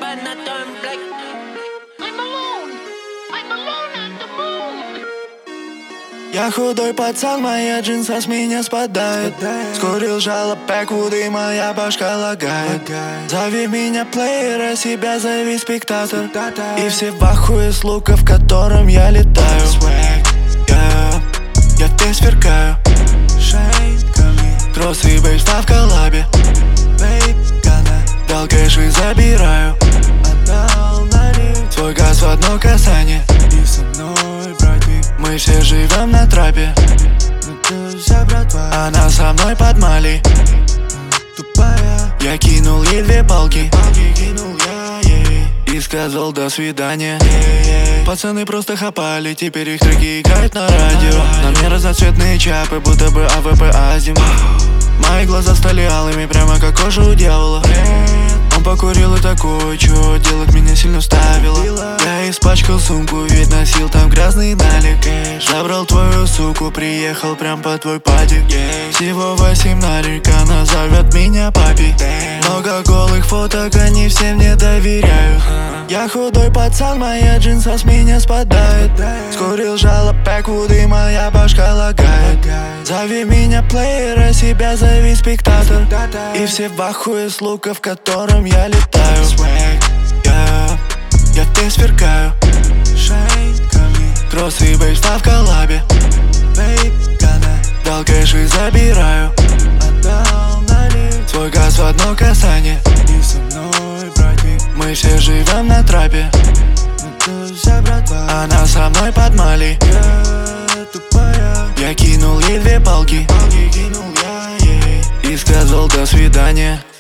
Я худой пацан, моя джинса с меня спадает. Скурил жало бэквуд и моя башка лагает. Зови меня плеера, себя зови спектатор. И все в ахуе с лука, в котором я летаю. Я весь сверкаю. Тросы и бейсфа в коллабе. Дал кэш и забираю. Свой газ в одно касание. И со мной, братик, мы все живем на трапе. Она со мной под Мали. Я кинул ей 2 палки. И сказал до свидания. Пацаны просто хапали, теперь их треки играют на радио. На мне разноцветные чапы, будто бы АВП Азим. Мои глаза стали алыми, прямо как кожа у дьявола. Он покурил и такой, чё делать меня сильно вставило. Я испачкал сумку, ведь носил там грязный налик. Забрал твою суку, приехал прям по твой падик. Всего 18, она зовет меня папи. Много голых фоток, они все мне доверяют. Я худой пацан, моя джинса с меня спадает. Скурил жало бэквуд и моя башка лагает. Зови меня плеера, себя зови спектатор. И все в ахуе с лука, в котором я летаю. Я весь сверкаю. Кроссы и бейсфа в коллабе. Дал кэш и забираю. Свой газ в одно касание. И со мной, братик, мы все живем на трапе. Она со мной под Мали. Я кинул ей 2 палки. И сказал до свидания.